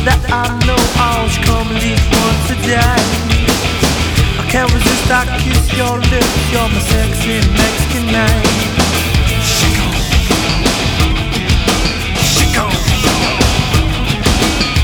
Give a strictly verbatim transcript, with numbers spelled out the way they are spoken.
that I know all should come at least once a day. I can't resist, I kiss your lips, you're my sexy Mexican name.